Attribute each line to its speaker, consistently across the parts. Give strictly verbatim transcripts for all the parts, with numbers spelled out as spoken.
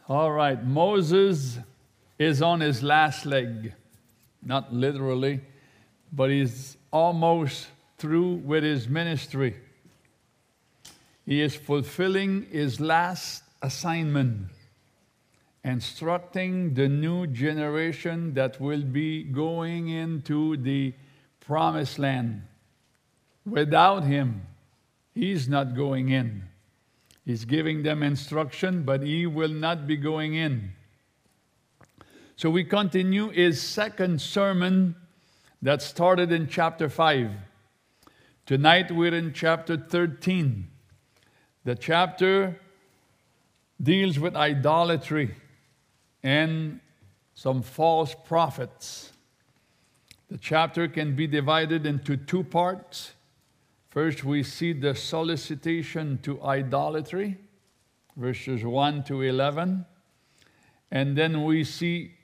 Speaker 1: All right, Moses is on his last leg, not literally, but he's almost through with his ministry. He is fulfilling his last assignment, instructing the new generation that will be going into the promised land. Without him, he's not going in. He's giving them instruction, but he will not be going in. So we continue his second sermon that started in chapter five. Tonight we're in chapter thirteen. The chapter deals with idolatry and some false prophets. The chapter can be divided into two parts. First, we see the solicitation to idolatry, verses one to eleven. And then we see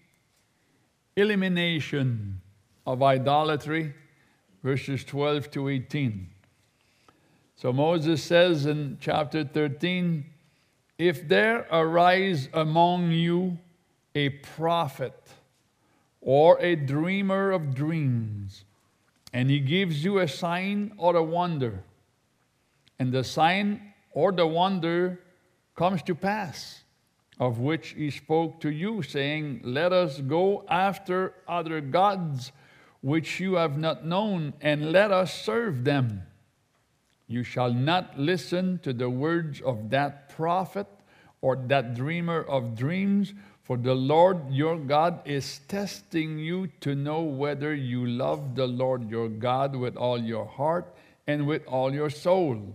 Speaker 1: elimination of idolatry, verses twelve to eighteen. So Moses says in chapter thirteen, "If there arise among you a prophet or a dreamer of dreams, and he gives you a sign or a wonder, and the sign or the wonder comes to pass, of which he spoke to you, saying, 'Let us go after other gods which you have not known, and let us serve them.' You shall not listen to the words of that prophet or that dreamer of dreams, for the Lord your God is testing you to know whether you love the Lord your God with all your heart and with all your soul.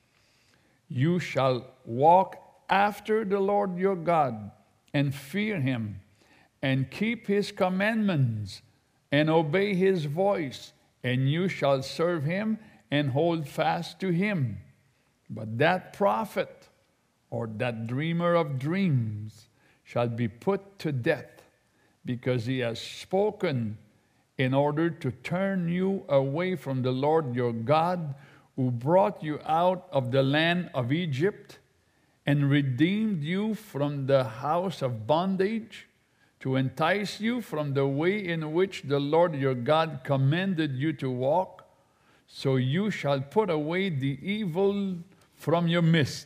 Speaker 1: You shall walk after the Lord your God and fear him and keep his commandments and obey his voice, and you shall serve him and hold fast to him. But that prophet or that dreamer of dreams shall be put to death, because he has spoken in order to turn you away from the Lord your God, who brought you out of the land of Egypt and redeemed you from the house of bondage, to entice you from the way in which the Lord your God commanded you to walk. So you shall put away the evil from your midst."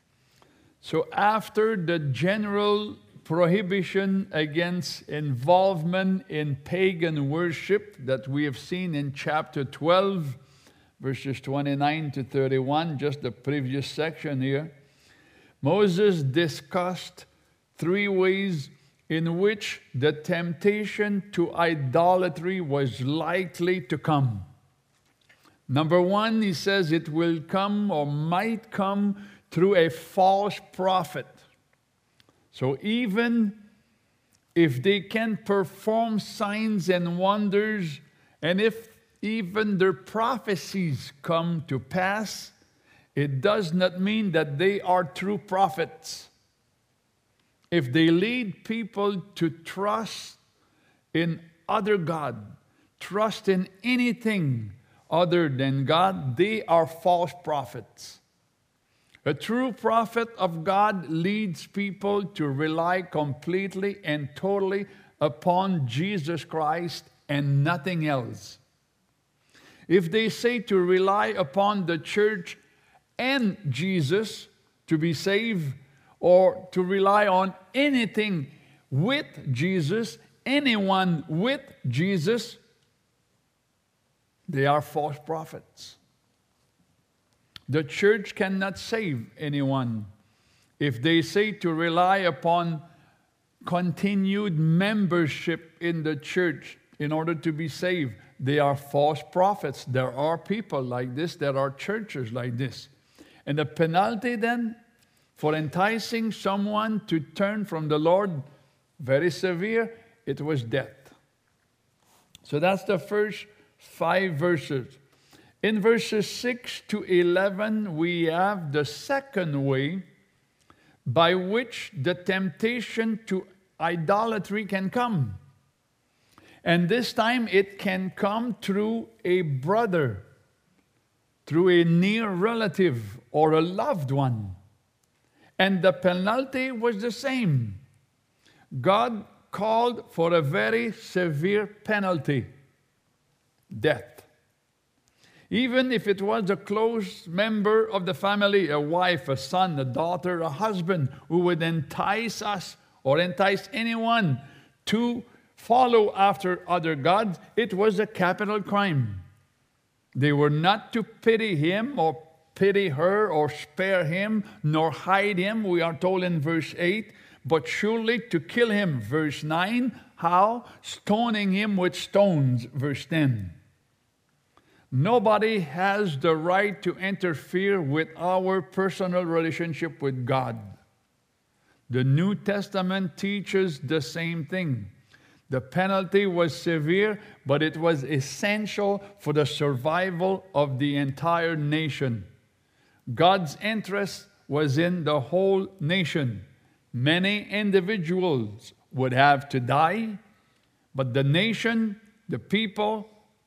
Speaker 1: So after the general prohibition against involvement in pagan worship that we have seen in chapter twelve, verses twenty-nine to thirty-one, just the previous section here, Moses discussed three ways in which the temptation to idolatry was likely to come. Number one, he says it will come or might come through a false prophet. So even if they can perform signs and wonders, and if even their prophecies come to pass, it does not mean that they are true prophets. If they lead people to trust in other God, trust in anything other than God, they are false prophets. A true prophet of God leads people to rely completely and totally upon Jesus Christ and nothing else. If they say to rely upon the church and Jesus to be saved, or to rely on anything with Jesus, anyone with Jesus, they are false prophets. The church cannot save anyone. If they say to rely upon continued membership in the church in order to be saved, they are false prophets. There are people like this. There are churches like this. And the penalty then for enticing someone to turn from the Lord, very severe, it was death. So that's the first five verses. In verses six to eleven, we have the second way by which the temptation to idolatry can come. And this time it can come through a brother, through a near relative or a loved one. And the penalty was the same. God called for a very severe penalty, death. Even if it was a close member of the family, a wife, a son, a daughter, a husband, who would entice us or entice anyone to follow after other gods, it was a capital crime. They were not to pity him or pity her or spare him, nor hide him, we are told in verse eight, but surely to kill him. Verse nine, how? Stoning him with stones. Verse ten. Nobody has the right to interfere with our personal relationship with God. The New Testament teaches the same thing. The penalty was severe, but it was essential for the survival of the entire nation. God's interest was in the whole nation. Many individuals would have to die, but the nation, the people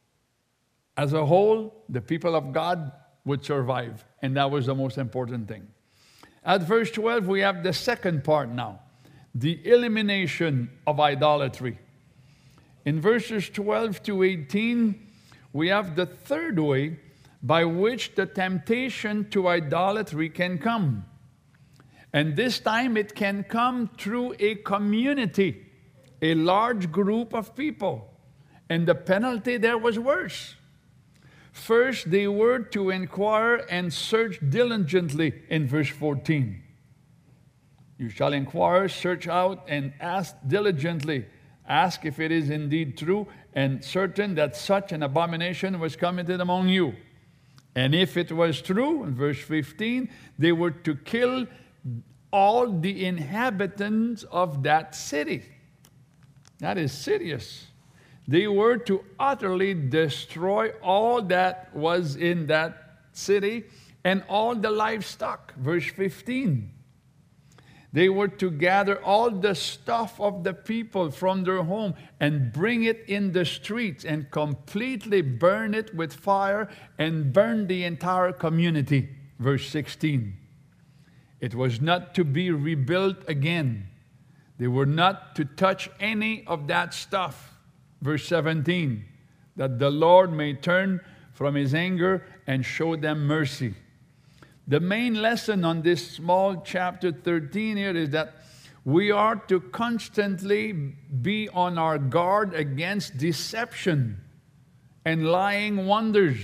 Speaker 1: as a whole, the people of God would survive. And that was the most important thing. At verse twelve, we have the second part now, the elimination of idolatry. In verses twelve to eighteen, we have the third way by which the temptation to idolatry can come. And this time it can come through a community, a large group of people. And the penalty there was worse. First, they were to inquire and search diligently in verse fourteen. You shall inquire, search out, and ask diligently. Ask if it is indeed true and certain that such an abomination was committed among you. And if it was true, in verse fifteen, they were to kill all the inhabitants of that city. That is serious. They were to utterly destroy all that was in that city and all the livestock. Verse fifteen. They were to gather all the stuff of the people from their home and bring it in the streets and completely burn it with fire and burn the entire community. Verse sixteen. It was not to be rebuilt again. They were not to touch any of that stuff. Verse seventeen. That the Lord may turn from his anger and show them mercy. The main lesson on this small chapter thirteen here is that we are to constantly be on our guard against deception and lying wonders.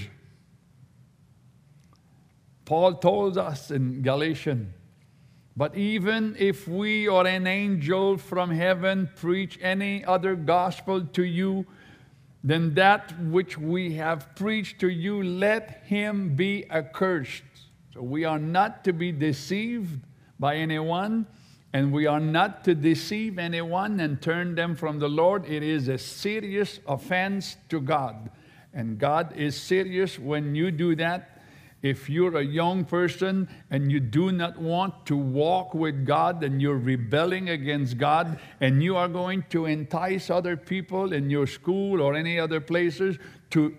Speaker 1: Paul told us in Galatians, but even if we or an angel from heaven preach any other gospel to you than that which we have preached to you, let him be accursed. So we are not to be deceived by anyone, and we are not to deceive anyone and turn them from the Lord. It is a serious offense to God. And God is serious when you do that. If you're a young person and you do not want to walk with God and you're rebelling against God and you are going to entice other people in your school or any other places to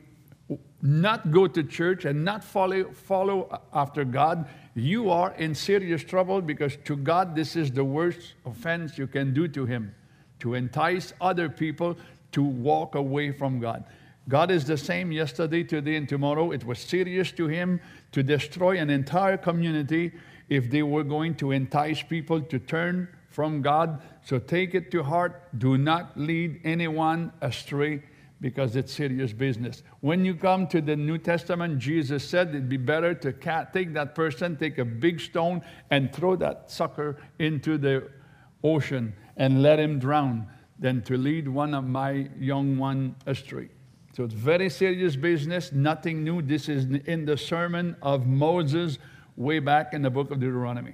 Speaker 1: not go to church and not follow, follow after God, you are in serious trouble, because to God this is the worst offense you can do to him, to entice other people to walk away from God. God is the same yesterday, today, and tomorrow. It was serious to him to destroy an entire community if they were going to entice people to turn from God. So take it to heart. Do not lead anyone astray, because it's serious business. When you come to the New Testament, Jesus said it'd be better to take that person, take a big stone, and throw that sucker into the ocean and let him drown, than to lead one of my young one astray. So it's very serious business, nothing new. This is in the sermon of Moses way back in the book of Deuteronomy.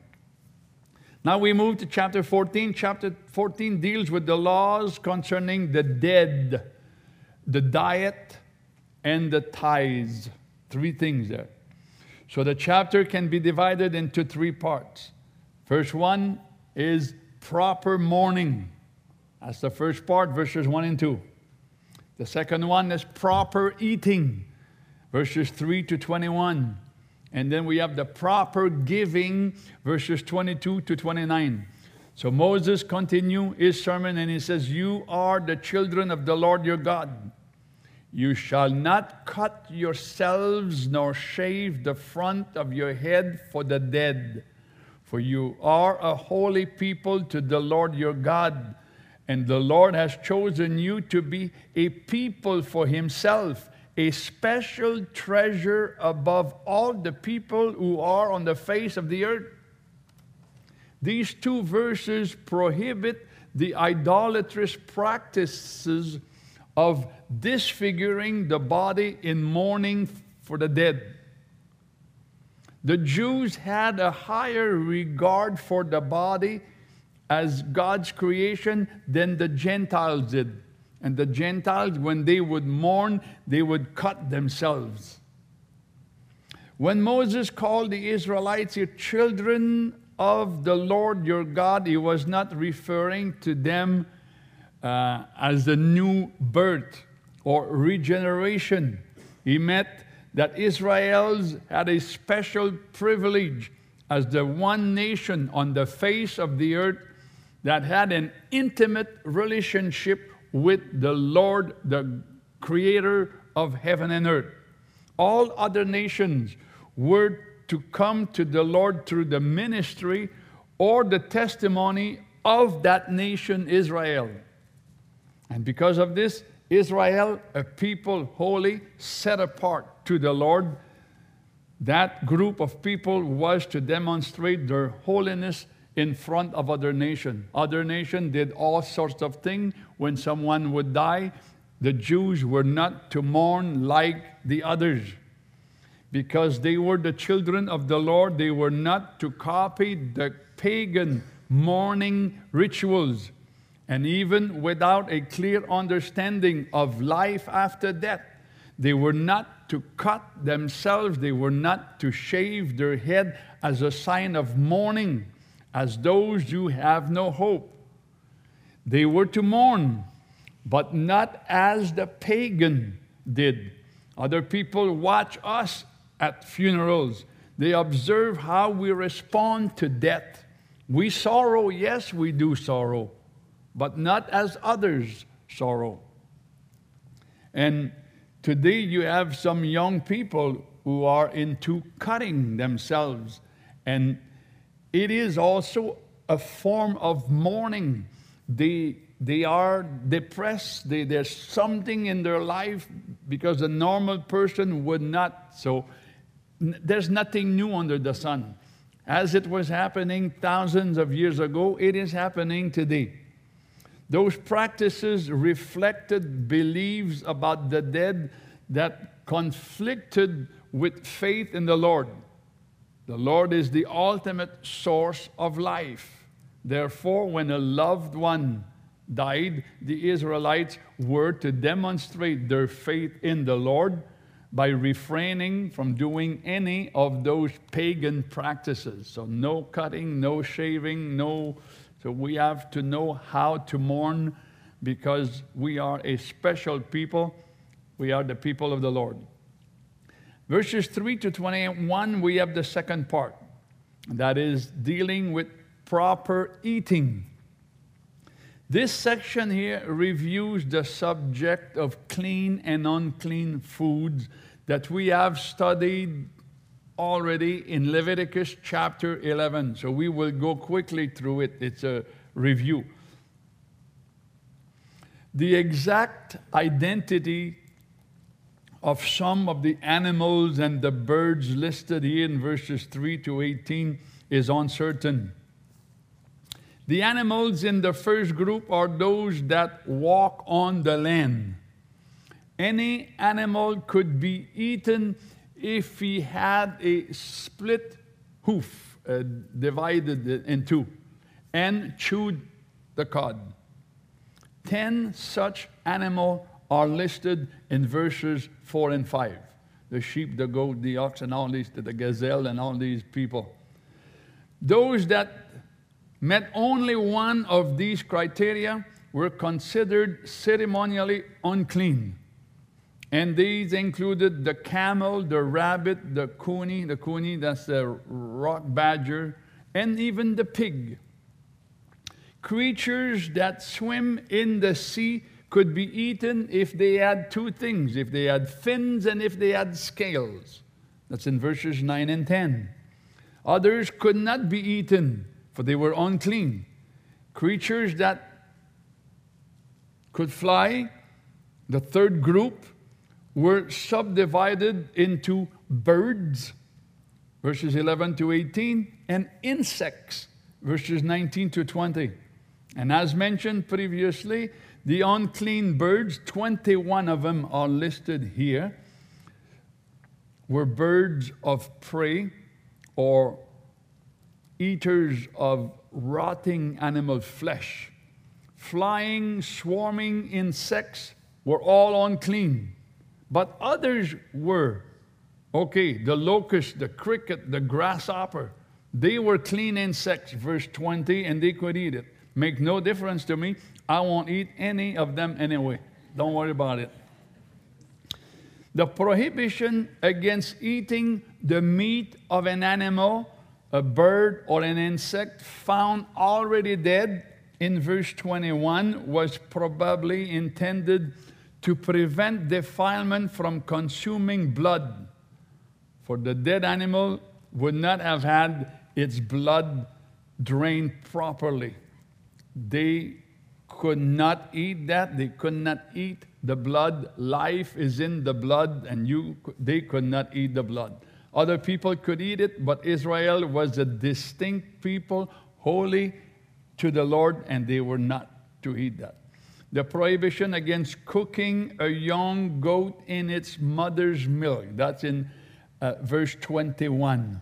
Speaker 1: Now we move to chapter fourteen. Chapter fourteen deals with the laws concerning the dead, the diet, and the tithes. Three things there. So the chapter can be divided into three parts. First one is proper mourning. That's the first part, verses one and two. The second one is proper eating, verses three to twenty-one. And then we have the proper giving, verses twenty-two to twenty-nine. So Moses continued his sermon and he says, you are the children of the Lord your God. You shall not cut yourselves nor shave the front of your head for the dead. For you are a holy people to the Lord your God. And the Lord has chosen you to be a people for himself, a special treasure above all the people who are on the face of the earth. These two verses prohibit the idolatrous practices of disfiguring the body in mourning for the dead. The Jews had a higher regard for the body as God's creation than the Gentiles did. And the Gentiles, when they would mourn, they would cut themselves. When Moses called the Israelites your children of the Lord your God, he was not referring to them uh, as a new birth or regeneration. He meant that Israelites had a special privilege as the one nation on the face of the earth that had an intimate relationship with the Lord, the creator of heaven and earth. All other nations were to come to the Lord through the ministry or the testimony of that nation, Israel. And because of this, Israel, a people holy, set apart to the Lord, that group of people was to demonstrate their holiness in front of other nations. Other nations did all sorts of things. When someone would die, the Jews were not to mourn like the others. Because they were the children of the Lord, they were not to copy the pagan mourning rituals. And even without a clear understanding of life after death, they were not to cut themselves, they were not to shave their head as a sign of mourning, as those who have no hope. They were to mourn, but not as the pagan did. Other people watch us at funerals. They observe how we respond to death. We sorrow, yes, we do sorrow, but not as others sorrow. And today you have some young people who are into cutting themselves, and it is also a form of mourning. They, they are depressed. They, there's something in their life because a normal person would not. So n- there's nothing new under the sun. As it was happening thousands of years ago, it is happening today. Those practices reflected beliefs about the dead that conflicted with faith in the Lord. The Lord is the ultimate source of life. Therefore, when a loved one died, the Israelites were to demonstrate their faith in the Lord by refraining from doing any of those pagan practices. So no cutting, no shaving, no... So we have to know how to mourn because we are a special people. We are the people of the Lord. Verses three to twenty-one, we have the second part. That is dealing with proper eating. This section here reviews the subject of clean and unclean foods that we have studied already in Leviticus chapter eleven. So we will go quickly through it. It's a review. The exact identity of some of the animals and the birds listed here in verses three to eighteen is uncertain. The animals in the first group are those that walk on the land. Any animal could be eaten if he had a split hoof, uh, divided in two, and chewed the cud. Ten such animals are listed in verses four and five. The sheep, the goat, the ox, and all these, the gazelle, and all these people. Those that met only one of these criteria were considered ceremonially unclean. And these included the camel, the rabbit, the coney, the coney, that's the rock badger, and even the pig. Creatures that swim in the sea could be eaten if they had two things, if they had fins and if they had scales. That's in verses nine and ten. Others could not be eaten, for they were unclean. Creatures that could fly, the third group, were subdivided into birds, verses eleven to eighteen, and insects, verses nineteen to twenty. And as mentioned previously, the unclean birds, twenty-one of them are listed here, were birds of prey or eaters of rotting animal flesh. Flying, swarming insects were all unclean. But others were. Okay, the locust, the cricket, the grasshopper, they were clean insects, verse twenty, and they could eat it. Make no difference to me. I won't eat any of them anyway. Don't worry about it. The prohibition against eating the meat of an animal, a bird, or an insect found already dead in verse twenty-one was probably intended to prevent defilement from consuming blood. For the dead animal would not have had its blood drained properly. They could not eat that. They could not eat the blood. Life is in the blood, and you, they could not eat the blood. Other people could eat it, but Israel was a distinct people, holy to the Lord, and they were not to eat that. The prohibition against cooking a young goat in its mother's milk. That's in uh, verse twenty-one.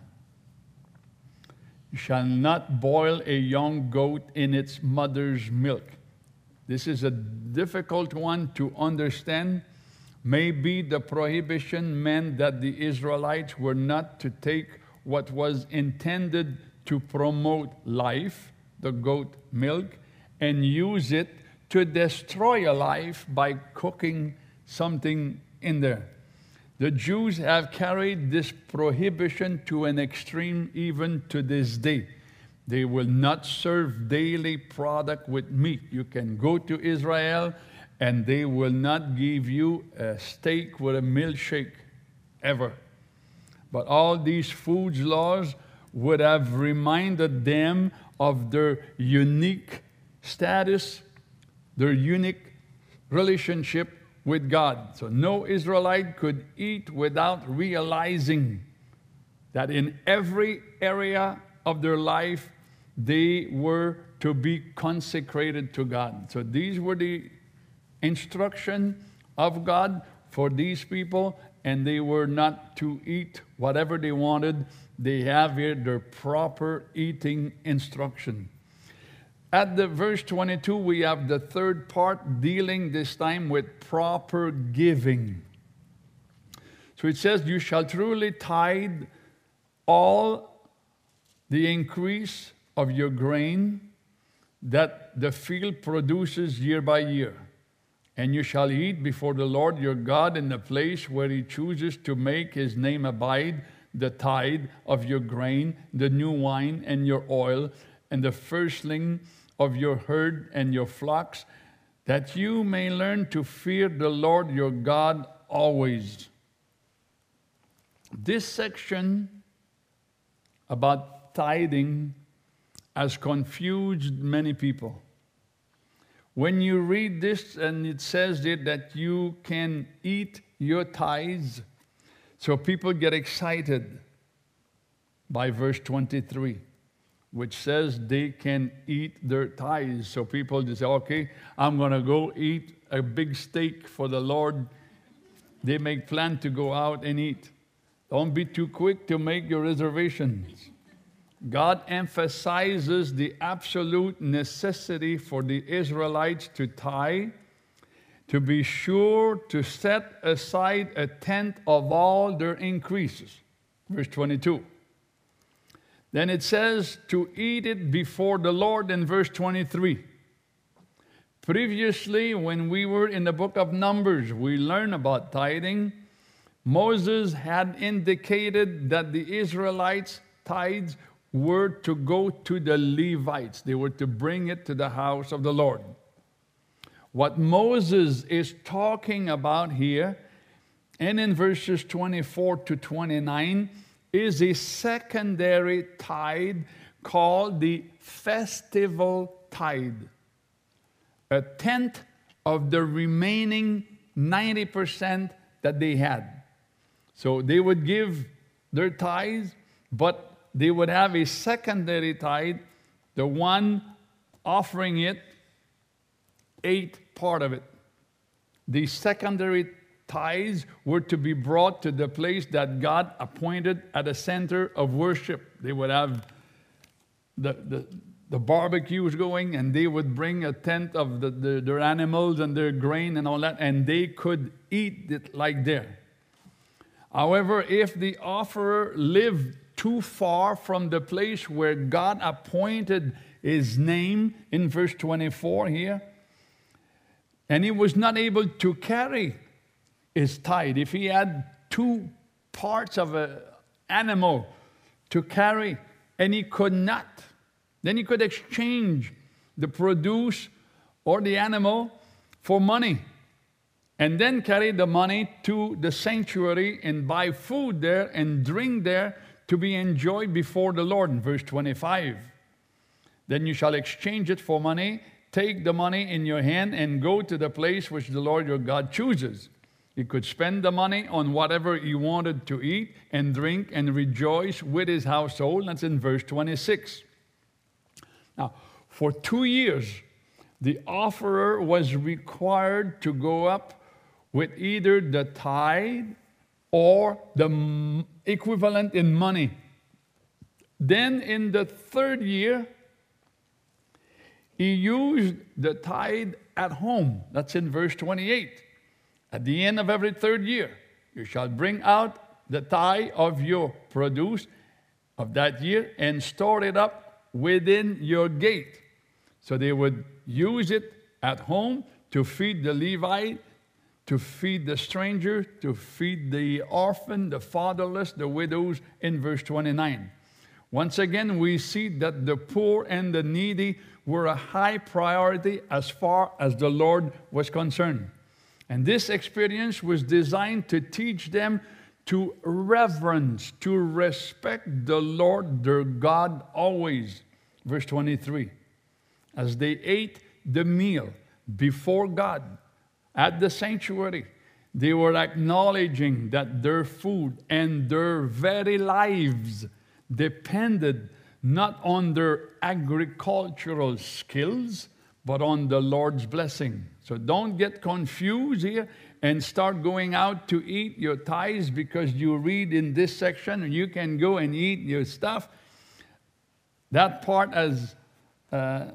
Speaker 1: You shall not boil a young goat in its mother's milk. This is a difficult one to understand. Maybe the prohibition meant that the Israelites were not to take what was intended to promote life, the goat milk, and use it to destroy a life by cooking something in there. The Jews have carried this prohibition to an extreme even to this day. They will not serve daily product with meat. You can go to Israel and they will not give you a steak with a milkshake, ever. But all these food laws would have reminded them of their unique status, their unique relationship with God. So no Israelite could eat without realizing that in every area of their life, they were to be consecrated to God. So these were the instruction of God for these people, and they were not to eat whatever they wanted. They have here their proper eating instruction. At the verse twenty-two, we have the third part dealing this time with proper giving. So it says, you shall truly tithe all the increase of your grain that the field produces year by year. And you shall eat before the Lord your God in the place where he chooses to make his name abide, the tithe of your grain, the new wine and your oil, and the firstling of your herd and your flocks, that you may learn to fear the Lord your God always. This section about tithing has confused many people. When you read this and it says it, that you can eat your tithes, so people get excited by verse twenty-three, which says they can eat their tithes. So people just say, okay, I'm going to go eat a big steak for the Lord. They make plan to go out and eat. Don't be too quick to make your reservations. God emphasizes the absolute necessity for the Israelites to tithe, to be sure to set aside a tenth of all their increases. Verse twenty-two. Then it says to eat it before the Lord in verse twenty-three. Previously, when we were in the book of Numbers, we learned about tithing. Moses had indicated that the Israelites' tithes were to go to the Levites. They were to bring it to the house of the Lord. What Moses is talking about here, and in verses twenty-four to twenty-nine, is a secondary tithe called the festival tithe. A tenth of the remaining ninety percent that they had. So they would give their tithes, but they would have a secondary tithe. The one offering it ate part of it. The secondary tithes were to be brought to the place that God appointed at the center of worship. They would have the, the, the barbecues going, and they would bring a tenth of the, the, their animals and their grain and all that, and they could eat it like there. However, if the offerer lived too far from the place where God appointed his name in verse twenty-four here, and he was not able to carry his tithe, if he had two parts of an animal to carry and he could not, then he could exchange the produce or the animal for money, and then carry the money to the sanctuary and buy food there and drink there to be enjoyed before the Lord in verse twenty-five. Then you shall exchange it for money, take the money in your hand and go to the place which the Lord your God chooses. He could spend the money on whatever he wanted to eat and drink and rejoice with his household. That's in verse twenty-six. Now, for two years, the offerer was required to go up with either the tithe or the equivalent in money. Then in the third year, he used the tithe at home. That's in verse twenty-eight. At the end of every third year, you shall bring out the tithe of your produce of that year and store it up within your gate. So they would use it at home to feed the Levite, to feed the stranger, to feed the orphan, the fatherless, the widows in verse twenty-nine. Once again, we see that the poor and the needy were a high priority as far as the Lord was concerned. And this experience was designed to teach them to reverence, to respect the Lord their God always. Verse twenty-three. As they ate the meal before God at the sanctuary, they were acknowledging that their food and their very lives depended not on their agricultural skills, but on the Lord's blessing. So don't get confused here and start going out to eat your tithes because you read in this section and you can go and eat your stuff. That part has uh,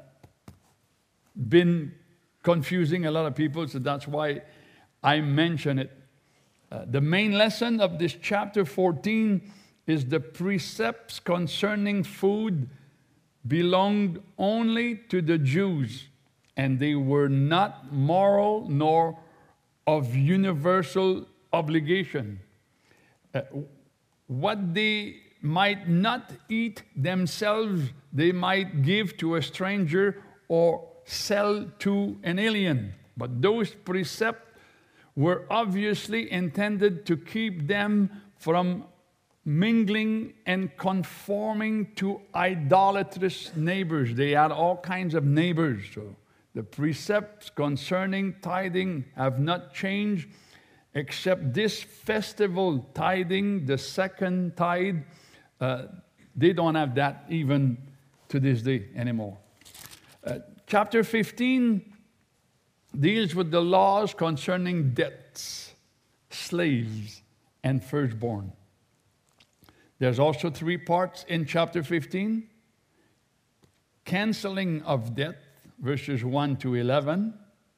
Speaker 1: been confusing a lot of people, so that's why I mention it. Uh, the main lesson of this chapter fourteen is the precepts concerning food belonged only to the Jews, and they were not moral nor of universal obligation. Uh, what they might not eat themselves, they might give to a stranger or sell to an alien. But those precepts were obviously intended to keep them from mingling and conforming to idolatrous neighbors. They had all kinds of neighbors. So the precepts concerning tithing have not changed, except this festival tithing, the second tithe, uh, they don't have that even to this day anymore. Uh, chapter fifteen deals with the laws concerning debts, slaves, and firstborn. There's also three parts in chapter fifteen. Canceling of debt, verses one to eleven.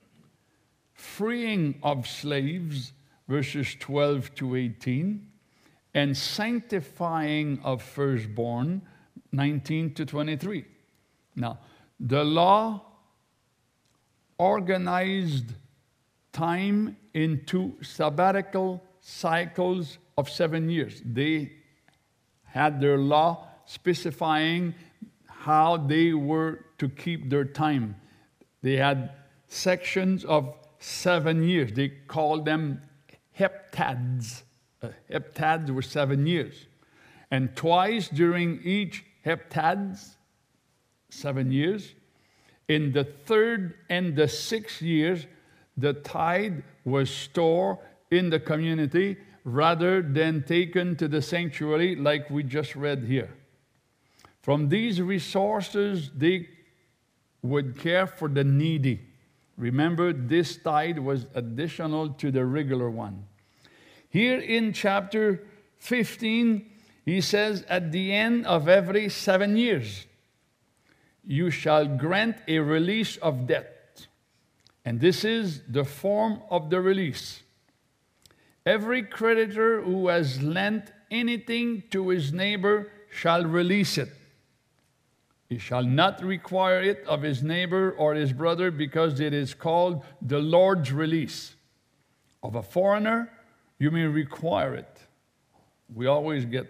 Speaker 1: Freeing of slaves, verses twelve to eighteen. And sanctifying of firstborn, nineteen to twenty-three. Now, the law organized time into sabbatical cycles of seven years. They had their law specifying how they were to keep their time. They had sections of seven years. They called them heptads. Uh, heptads were seven years. And twice during each heptads, seven years, in the third and the sixth years, the tithe was stored in the community rather than taken to the sanctuary like we just read here. From these resources, they would care for the needy. Remember, this tithe was additional to the regular one. Here in chapter fifteen, he says, at the end of every seven years, you shall grant a release of debt. And this is the form of the release. Every creditor who has lent anything to his neighbor shall release it. He shall not require it of his neighbor or his brother, because it is called the Lord's release. Of a foreigner, you may require it. We always get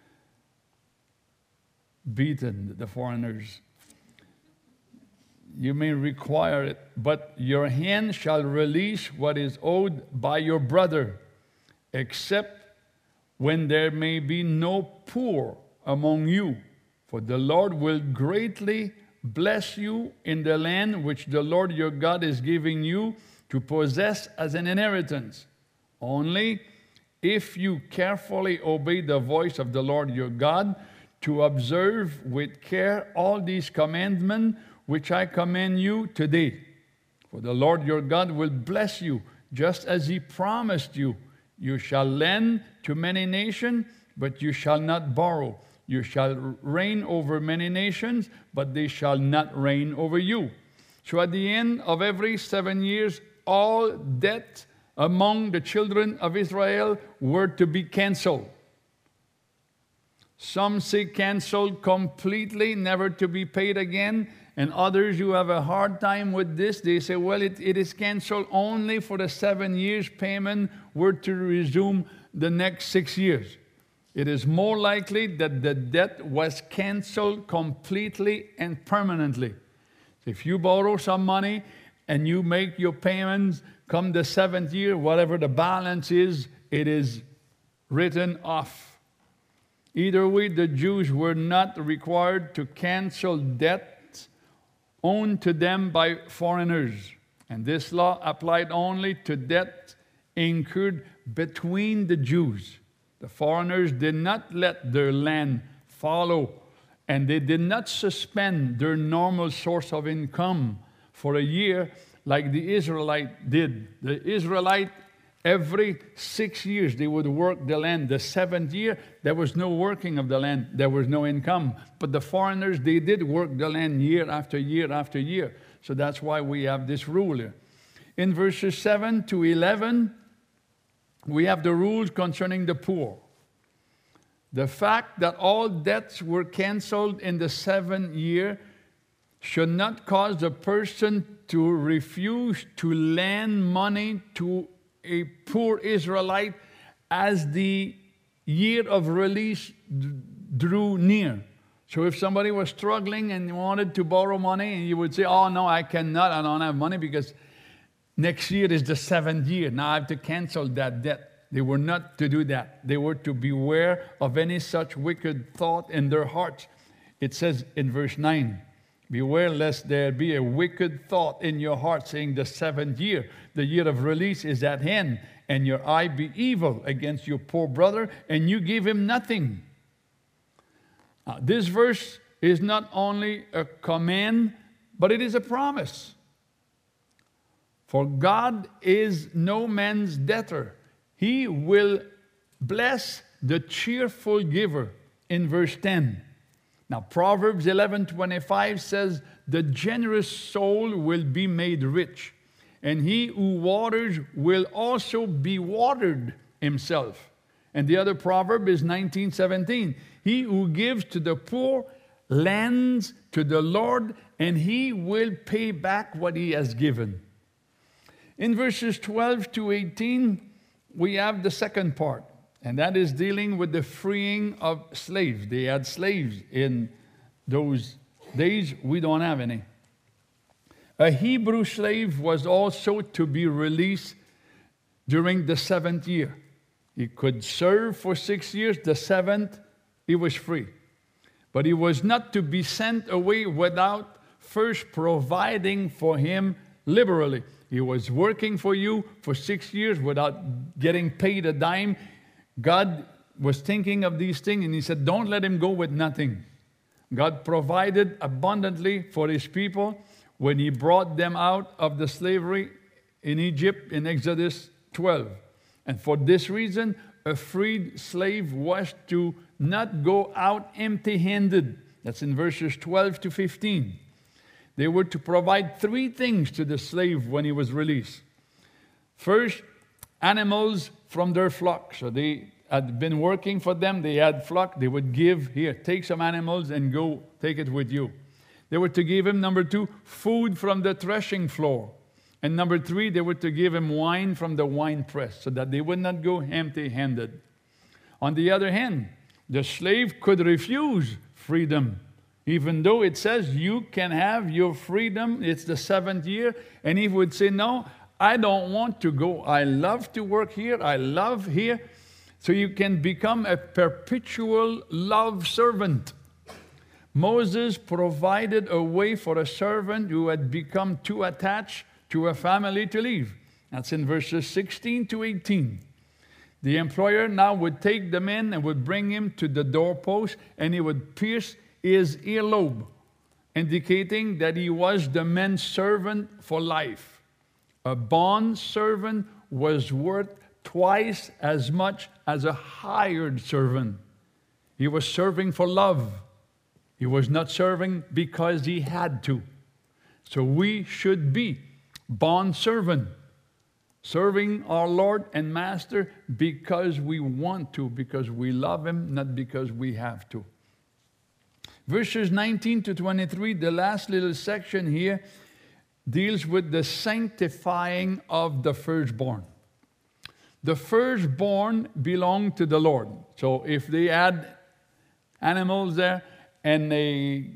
Speaker 1: beaten, the foreigners. You may require it, but your hand shall release what is owed by your brother, except when there may be no poor among you. For the Lord will greatly bless you in the land which the Lord your God is giving you to possess as an inheritance. Only if you carefully obey the voice of the Lord your God, to observe with care all these commandments which I command you today. For the Lord your God will bless you, just as he promised you. You shall lend to many nations, but you shall not borrow. You shall reign over many nations, but they shall not reign over you. So at the end of every seven years, all debt among the children of Israel were to be canceled. Some say canceled completely, never to be paid again. And others who have a hard time with this, they say, well, it, it is canceled only for the seven years payment were to resume the next six years. It is more likely that the debt was canceled completely and permanently. If you borrow some money and you make your payments, come the seventh year, whatever the balance is, it is written off. Either way, the Jews were not required to cancel debts owed to them by foreigners. And this law applied only to debt incurred between the Jews. The foreigners did not let their land follow, and they did not suspend their normal source of income for a year like the Israelite did. The Israelite, every six years, they would work the land. The seventh year, there was no working of the land. There was no income. But the foreigners, they did work the land year after year after year. So that's why we have this rule here. In verses seven to eleven, we have the rules concerning the poor. The fact that all debts were canceled in the seventh year should not cause the person to refuse to lend money to a poor Israelite as the year of release drew near. So if somebody was struggling and wanted to borrow money, and you would say, oh, no, I cannot, I don't have money because next year is the seventh year. Now I have to cancel that debt. They were not to do that. They were to beware of any such wicked thought in their hearts. It says in verse nine, beware lest there be a wicked thought in your heart, saying the seventh year, the year of release is at hand, and your eye be evil against your poor brother, and you give him nothing. Now, this verse is not only a command, but it is a promise. For God is no man's debtor. He will bless the cheerful giver in verse ten. Now, Proverbs eleven twenty-five says, the generous soul will be made rich, and he who waters will also be watered himself. And the other proverb is nineteen seventeen. He who gives to the poor lands to the Lord, and he will pay back what he has given. In verses twelve to eighteen, we have the second part, and that is dealing with the freeing of slaves. They had slaves in those days. We don't have any. A Hebrew slave was also to be released during the seventh year. He could serve for six years. The seventh, he was free. But he was not to be sent away without first providing for him liberally. He was working for you for six years without getting paid a dime. God was thinking of these things, and he said, don't let him go with nothing. God provided abundantly for his people when he brought them out of the slavery in Egypt in Exodus twelve. And for this reason, a freed slave was to not go out empty-handed. That's in verses twelve to fifteen. They were to provide three things to the slave when he was released. First, animals from their flock. So they had been working for them. They had flock. They would give, here, take some animals and go take it with you. They were to give him, number two, food from the threshing floor. And number three, they were to give him wine from the wine press so that they would not go empty-handed. On the other hand, the slave could refuse freedom, even though it says you can have your freedom. It's the seventh year. And he would say, no, I don't want to go. I love to work here. I love here. So you can become a perpetual love servant. Moses provided a way for a servant who had become too attached to a family to leave. That's in verses sixteen to eighteen. The employer now would take the man and would bring him to the doorpost, and he would pierce his earlobe, indicating that he was the man's servant for life. A bond servant was worth twice as much as a hired servant. He was serving for love. He was not serving because he had to. So we should be bond servant, serving our Lord and Master because we want to, because we love him, not because we have to. Verses nineteen to twenty-three, the last little section here, deals with the sanctifying of the firstborn. The firstborn belonged to the Lord. So if they had animals there and a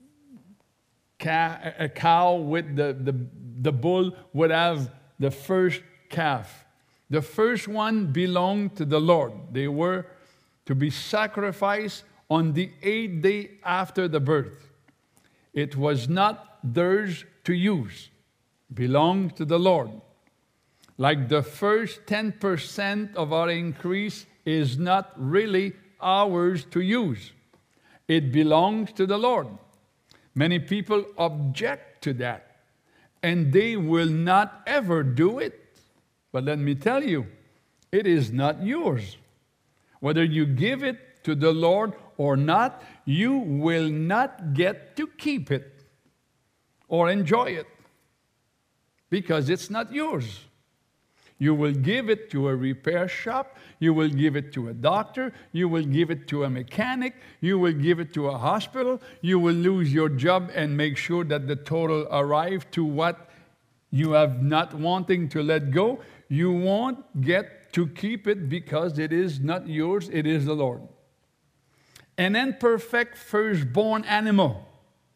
Speaker 1: cow, a cow with the, the, the bull would have the first calf. The first one belonged to the Lord. They were to be sacrificed on the eighth day after the birth. It was not theirs to use. Belonged to the Lord. Like the first ten percent of our increase is not really ours to use. It belongs to the Lord. Many people object to that, and they will not ever do it. But let me tell you, it is not yours. Whether you give it to the Lord or not, you will not get to keep it or enjoy it because it's not yours. You will give it to a repair shop. You will give it to a doctor. You will give it to a mechanic. You will give it to a hospital. You will lose your job and make sure that the total arrives to what you have not wanting to let go. You won't get to keep it because it is not yours. It is the Lord. An imperfect firstborn animal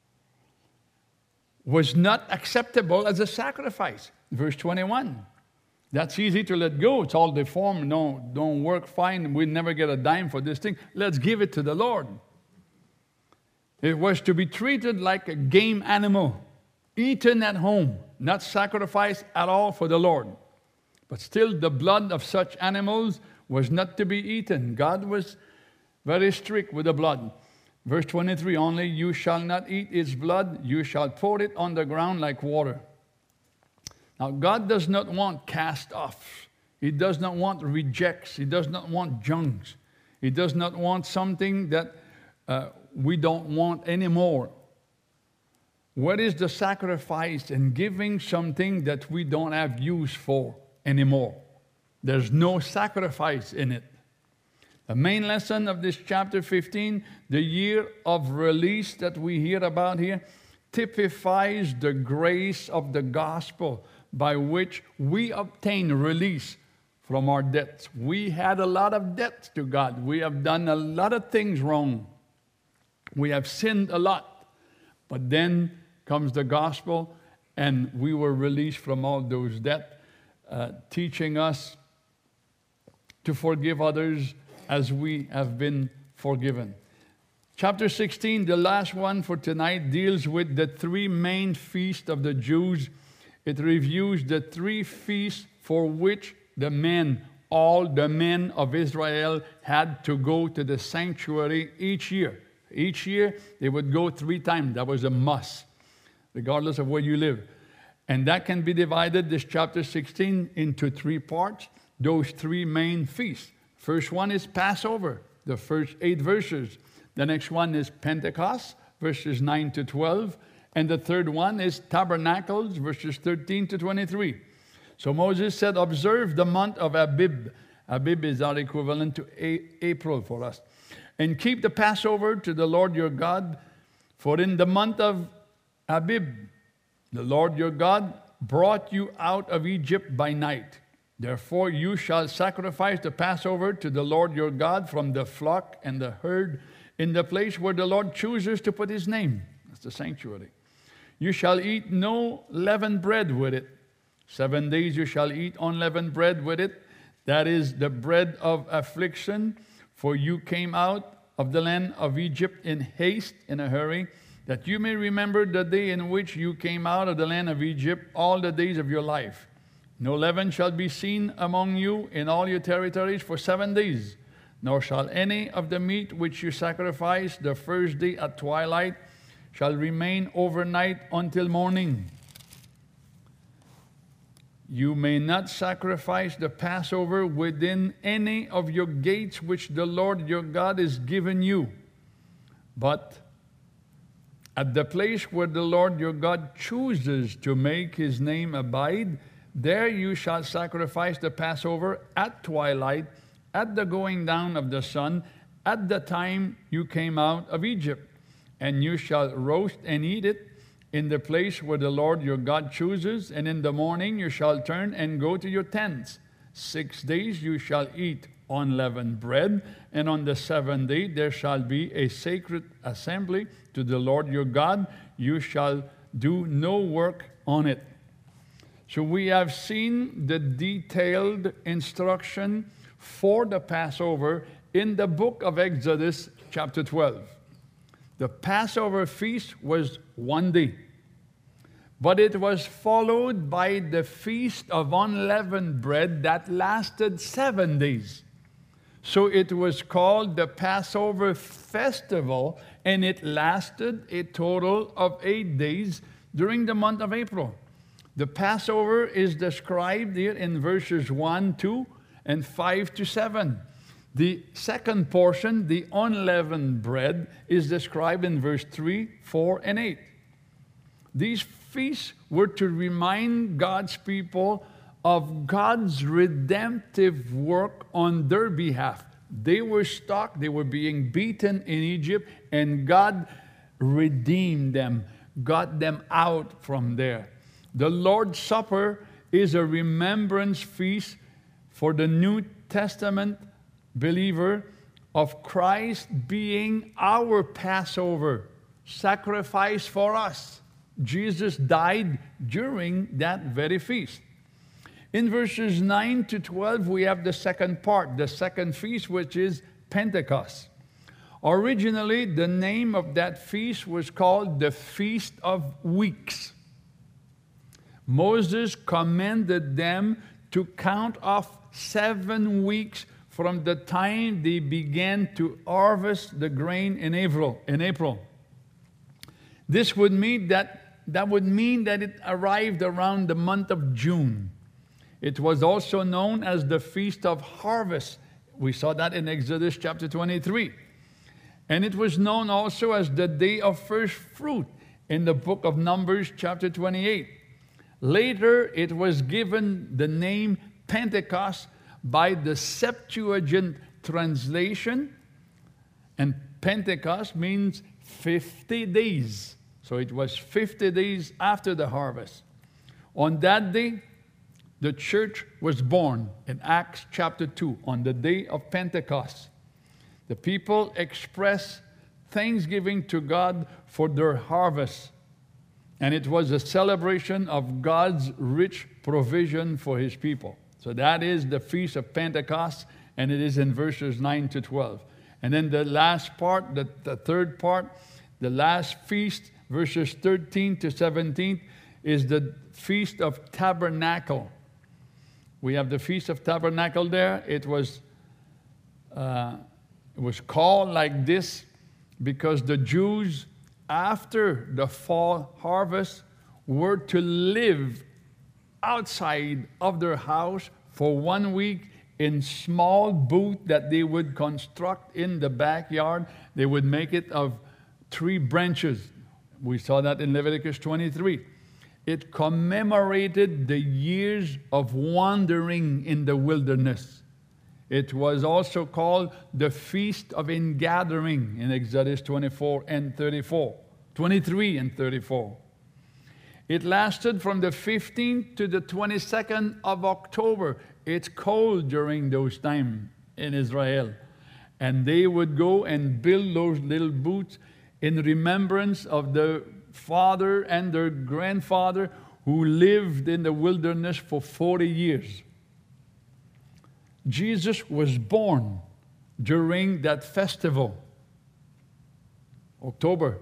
Speaker 1: was not acceptable as a sacrifice. Verse twenty-one. That's easy to let go. It's all deformed. No, don't work fine. We'll never get a dime for this thing. Let's give it to the Lord. It was to be treated like a game animal, eaten at home, not sacrificed at all for the Lord. But still, the blood of such animals was not to be eaten. God was very strict with the blood. Verse twenty-three, only you shall not eat its blood. You shall pour it on the ground like water. Now, God does not want cast-offs. He does not want rejects. He does not want junks. He does not want something that uh, we don't want anymore. What is the sacrifice in giving something that we don't have use for anymore? There's no sacrifice in it. The main lesson of this chapter fifteen, the year of release that we hear about here, typifies the grace of the gospel by which we obtain release from our debts. We had a lot of debts to God. We have done a lot of things wrong. We have sinned a lot. But then comes the gospel, and we were released from all those debts, uh, teaching us to forgive others as we have been forgiven. Chapter sixteen, the last one for tonight, deals with the three main feasts of the Jews. It reviews the three feasts for which the men, all the men of Israel, had to go to the sanctuary each year. Each year, they would go three times. That was a must, regardless of where you live. And that can be divided, this chapter sixteen, into three parts, those three main feasts. First one is Passover, the first eight verses. The next one is Pentecost, verses nine to twelve. And the third one is Tabernacles, verses thirteen to twenty-three. So Moses said, observe the month of Abib. Abib is our equivalent to A- April for us. And keep the Passover to the Lord your God. For in the month of Abib, the Lord your God brought you out of Egypt by night. Therefore you shall sacrifice the Passover to the Lord your God from the flock and the herd in the place where the Lord chooses to put his name. That's the sanctuary. You shall eat no leavened bread with it. Seven days you shall eat unleavened bread with it. That is the bread of affliction. For you came out of the land of Egypt in haste, in a hurry, that you may remember the day in which you came out of the land of Egypt all the days of your life. No leaven shall be seen among you in all your territories for seven days, nor shall any of the meat which you sacrifice the first day at twilight shall remain overnight until morning. You may not sacrifice the Passover within any of your gates which the Lord your God is given you, but at the place where the Lord your God chooses to make his name abide, there you shall sacrifice the Passover at twilight, at the going down of the sun, at the time you came out of Egypt. And you shall roast and eat it in the place where the Lord your God chooses, and in the morning you shall turn and go to your tents. Six days you shall eat unleavened bread, and on the seventh day there shall be a sacred assembly to the Lord your God. You shall do no work on it. So we have seen the detailed instruction for the Passover in the book of Exodus, chapter twelve. The Passover feast was one day, but it was followed by the Feast of Unleavened Bread that lasted seven days. So it was called the Passover Festival, and it lasted a total of eight days during the month of April. The Passover is described here in verses one, two, and five to seven. The second portion, the unleavened bread, is described in verse three, four, and eight. These feasts were to remind God's people of God's redemptive work on their behalf. They were stuck, they were being beaten in Egypt, and God redeemed them, got them out from there. The Lord's Supper is a remembrance feast for the New Testament believer of Christ being our Passover, sacrifice for us. Jesus died during that very feast. In verses nine to twelve, we have the second part, the second feast, which is Pentecost. Originally, the name of that feast was called the Feast of Weeks. Moses commanded them to count off seven weeks from the time they began to harvest the grain in April. In April. This would mean that, that would mean that it arrived around the month of June. It was also known as the Feast of Harvest. We saw that in Exodus chapter twenty-three. And it was known also as the Day of First Fruit in the book of Numbers chapter twenty-eight. Later, it was given the name Pentecost by the Septuagint translation, and Pentecost means fifty days. So it was fifty days after the harvest. On that day, the church was born in Acts chapter two, on the day of Pentecost. The people expressed thanksgiving to God for their harvest. And it was a celebration of God's rich provision for his people. So that is the Feast of Pentecost, and it is in verses nine to twelve. And then the last part, the, the third part, the last feast, verses thirteen to seventeen, is the Feast of Tabernacle. We have the Feast of Tabernacle there. It was, uh, it was called like this because the Jews, after the fall harvest, were to live outside of their house for one week in small booth that they would construct in the backyard. They would make it of three branches. We saw that in Leviticus twenty-three. It commemorated the years of wandering in the wilderness. It was also called the Feast of Ingathering in Exodus twenty-four and thirty-four, twenty-three and thirty-four. It lasted from the fifteenth to the twenty-second of October. It's cold during those times in Israel. And they would go and build those little booths in remembrance of the father and their grandfather who lived in the wilderness for forty years. Jesus was born during that festival, October.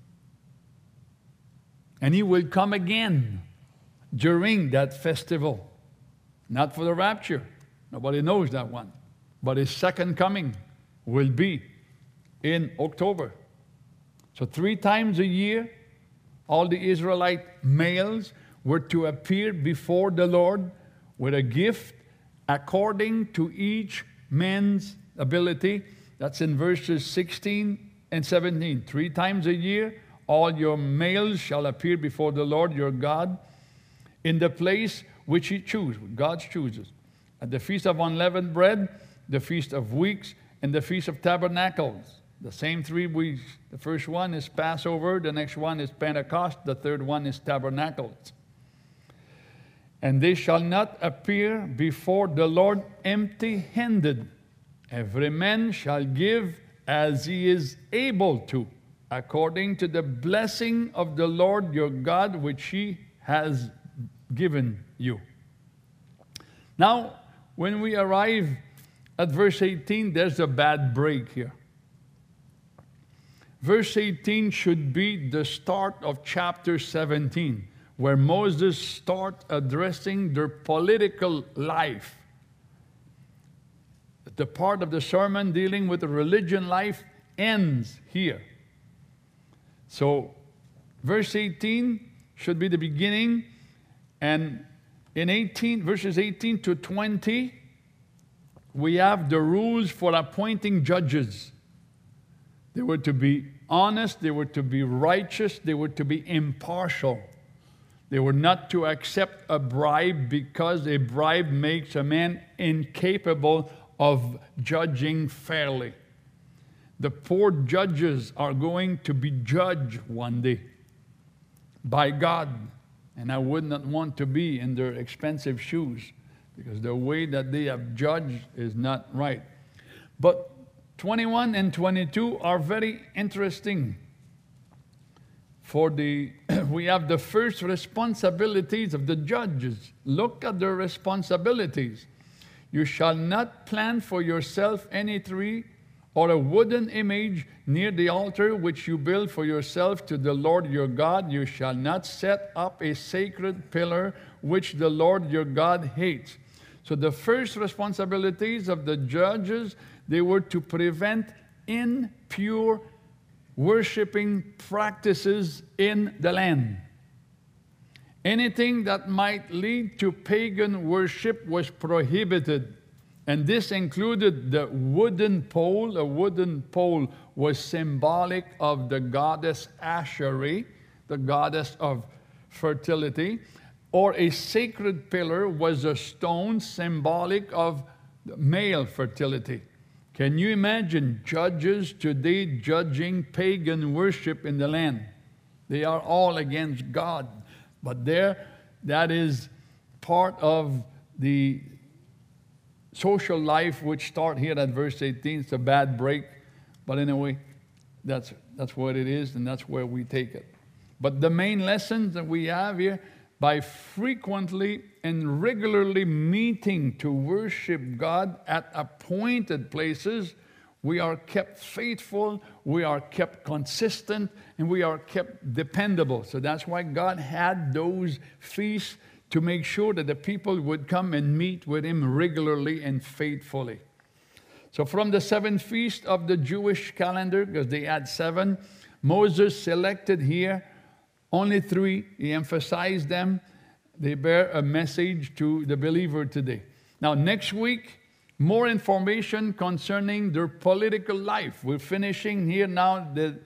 Speaker 1: And he will come again during that festival. Not for the rapture. Nobody knows that one. But his second coming will be in October. So three times a year, all the Israelite males were to appear before the Lord with a gift according to each man's ability. That's in verses sixteen and seventeen. Three times a year, all your males shall appear before the Lord your God in the place which he chooses, God chooses. At the Feast of Unleavened Bread, the Feast of Weeks, and the Feast of Tabernacles. The same three weeks. The first one is Passover, the next one is Pentecost, the third one is Tabernacles. And they shall not appear before the Lord empty-handed. Every man shall give as he is able to, according to the blessing of the Lord your God, which he has given you. Now, when we arrive at verse eighteen, there's a bad break here. Verse eighteen should be the start of chapter seventeen, where Moses starts addressing their political life. The part of the sermon dealing with the religion life ends here. So, verse eighteen should be the beginning, and in eighteen, verses eighteen to twenty, we have the rules for appointing judges. They were to be honest, they were to be righteous, they were to be impartial. They were not to accept a bribe because a bribe makes a man incapable of judging fairly. The poor judges are going to be judged one day by God. And I would not want to be in their expensive shoes because the way that they have judged is not right. But twenty-one and twenty-two are very interesting. For the, we have the first responsibilities of the judges. Look at their responsibilities. You shall not plant for yourself any tree or a wooden image near the altar which you build for yourself to the Lord your God. You shall not set up a sacred pillar which the Lord your God hates. So the first responsibilities of the judges, they were to prevent impure worshiping practices in the land. Anything that might lead to pagan worship was prohibited. And this included the wooden pole. A wooden pole was symbolic of the goddess Asheri, the goddess of fertility. Or a sacred pillar was a stone symbolic of male fertility. Can you imagine judges today judging pagan worship in the land? They are all against God. But there, that is part of the social life which start here at verse eighteen. It's a bad break. But anyway, that's, that's what it is, and that's where we take it. But the main lessons that we have here, by frequently and regularly meeting to worship God at appointed places, we are kept faithful, we are kept consistent, and we are kept dependable. So that's why God had those feasts, to make sure that the people would come and meet with Him regularly and faithfully. So from the seven feasts of the Jewish calendar, because they had seven, Moses selected here only three. He emphasized them. They bear a message to the believer today. Now, next week, more information concerning their political life. We're finishing here now the,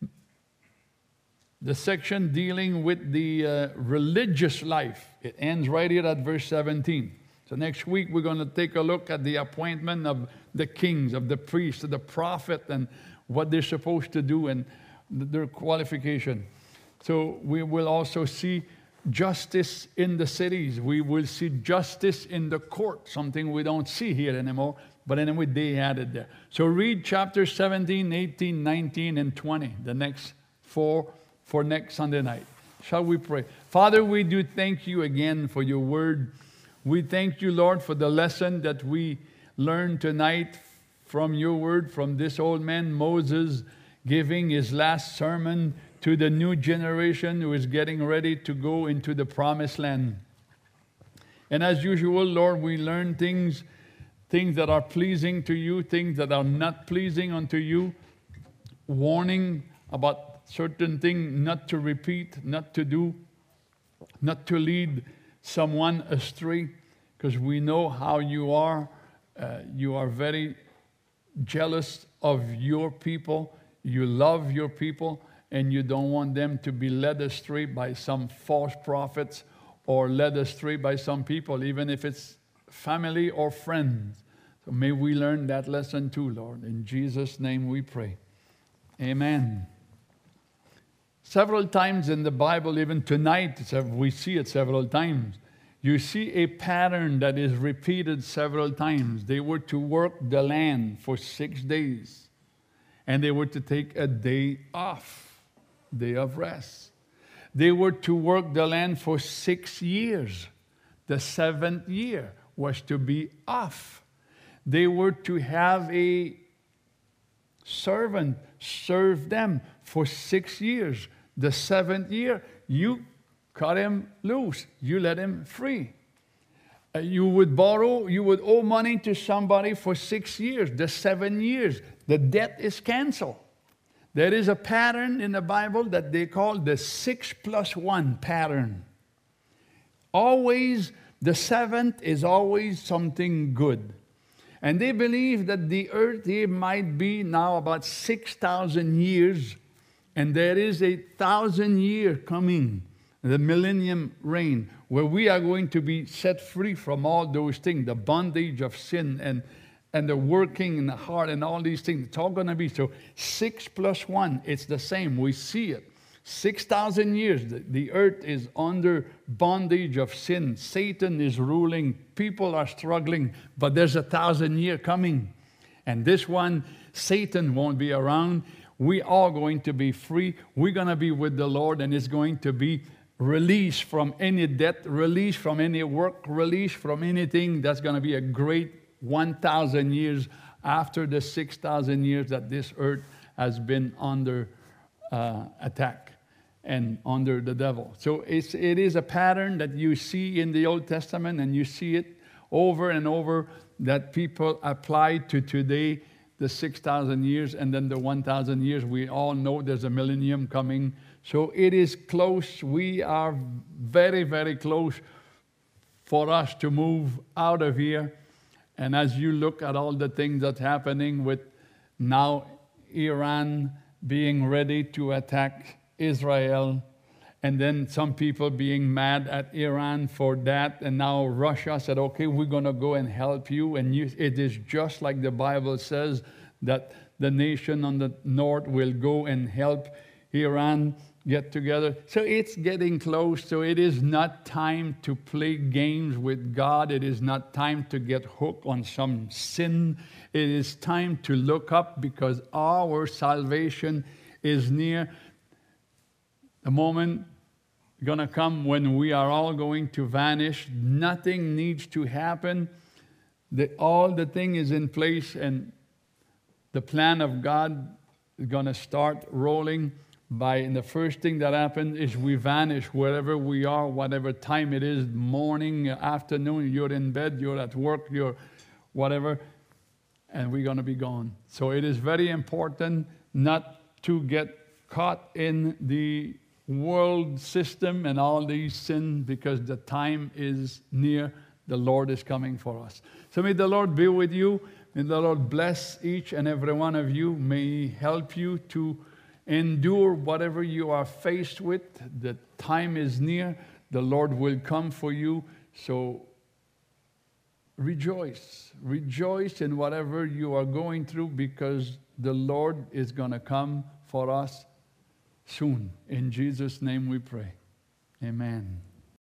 Speaker 1: the section dealing with the uh, religious life. It ends right here at verse seventeen. So next week, we're going to take a look at the appointment of the kings, of the priests, of the prophet, and what they're supposed to do and their qualification. So we will also see justice in the cities. We will see justice in the court, something we don't see here anymore. But anyway, they had it there. So read chapter seventeen, eighteen, nineteen, and twenty, the next four for next Sunday night. Shall we pray? Father, we do thank you again for your word. We thank you, Lord, for the lesson that we learned tonight from your word, from this old man Moses giving his last sermon to the new generation who is getting ready to go into the promised land. And as usual, Lord, we learn things, things that are pleasing to you, things that are not pleasing unto you, warning about certain things not to repeat, not to do, not to lead someone astray, because we know how you are. Uh, you are very jealous of your people. You love your people, and you don't want them to be led astray by some false prophets or led astray by some people, even if it's family or friends. So may we learn that lesson too, Lord. In Jesus' name we pray. Amen. Several times in the Bible, even tonight, we see it several times. You see a pattern that is repeated several times. They were to work the land for six days. And they were to take a day off, day of rest. They were to work the land for six years. The seventh year was to be off. They were to have a servant serve them for six years. The seventh year, you cut him loose. You let him free. Uh, you would borrow, you would owe money to somebody for six years. The seven years, the debt is canceled. There is a pattern in the Bible that they call the six plus one pattern. Always, the seventh is always something good. And they believe that the earth here might be now about six thousand years, and there is a thousand year coming, the millennium reign, where we are going to be set free from all those things, the bondage of sin and, and the working in the heart and all these things. It's all going to be. So six plus one, it's the same. We see it. six thousand years, the, the earth is under bondage of sin. Satan is ruling. People are struggling. But there's a thousand year coming. And this one, Satan won't be around. We are going to be free. We're going to be with the Lord, and it's going to be released from any debt, released from any work, released from anything. That's going to be a great one thousand years after the six thousand years that this earth has been under uh, attack and under the devil. So it's, it is a pattern that you see in the Old Testament, and you see it over and over, that people apply to today, the six thousand years, and then the one thousand years. We all know there's a millennium coming. So it is close. We are very, very close for us to move out of here. And as you look at all the things that's happening with now Iran being ready to attack Israel, And then some people being mad at Iran for that. And now Russia said, okay, we're going to go and help you. And you, it is just like the Bible says that the nation on the north will go and help Iran get together. So it's getting close. So it is not time to play games with God. It is not time to get hooked on some sin. It is time to look up because our salvation is near. The moment going to come when we are all going to vanish. Nothing needs to happen. The, all the thing is in place, and the plan of God is going to start rolling by, and the first thing that happens is we vanish wherever we are, whatever time it is, morning, afternoon, you're in bed, you're at work, you're whatever, and we're going to be gone. So it is very important not to get caught in the world system and all these sins, because the time is near. The Lord is coming for us. So may the Lord be with you. May the Lord bless each and every one of you. May He help you to endure whatever you are faced with. The time is near. The Lord will come for you. So rejoice. Rejoice in whatever you are going through, because the Lord is going to come for us soon. In Jesus' name we pray. Amen.